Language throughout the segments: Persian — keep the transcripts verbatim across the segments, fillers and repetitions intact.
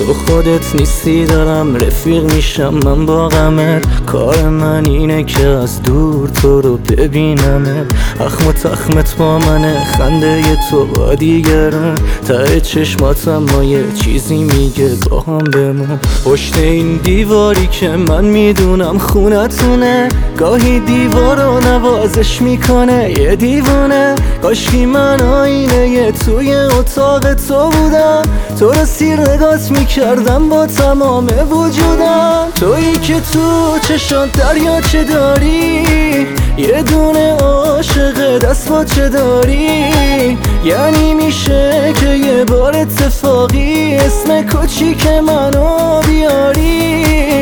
تو خودت نیستی دارم رفیق میشم من با غمت. کار من اینه که از دور تو رو ببینمت. اخم و تخمت با منه، خنده تو با دیگران. ته چشماتم ما یه چیزی میگه با هم بمون. پشت این دیواری که من میدونم خونتونه، گاهی دیوار رو نوازش میکنه یه دیوونه. کاشکی من آینه یه توی اتاق تو بودم، تو رو سیر نگات میکردم با تمام وجودم. تویی که تو چشات دریاچه داری، یه دونه عاشق دست با چه داری. یعنی میشه که یه بار اتفاقی اسم کوچیک منو بیاری.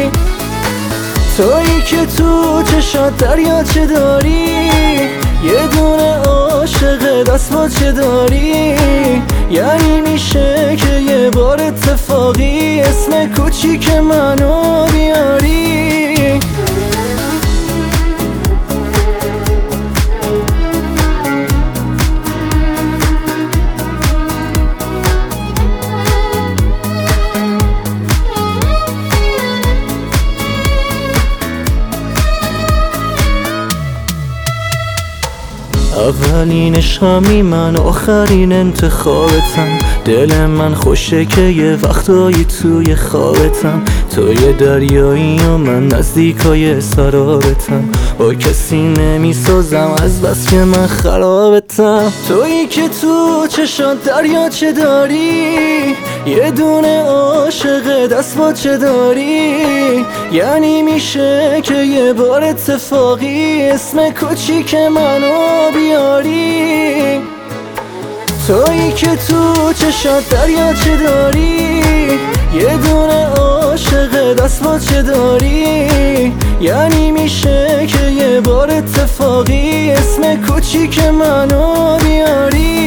تویی که تو چشات دریاچه داری، یه دونه عاشق دست با چه داری. یعنی میشه که یه بار اتفاقی اسم کوچیک منو بیاری. اولین عشقمی من، آخرین انتخابتم. دل من خوشه که یه وقتایی توی خوابتم. تو یه دریایی و من نزدیکای سرابتم. با کسی نمیسازم از بس که من خرابتم. تویی که تو چشات دریاچه داری، یه دونه عاشق دست با چه داری. یعنی میشه که یه بار اتفاقی اسم کوچیک منو بیاری. تویی که تو چشات دریاچه داری، یه دونه عاشق دست با چه داری. یعنی میشه که یه بار اتفاقی اسم کوچیک منو بیاری.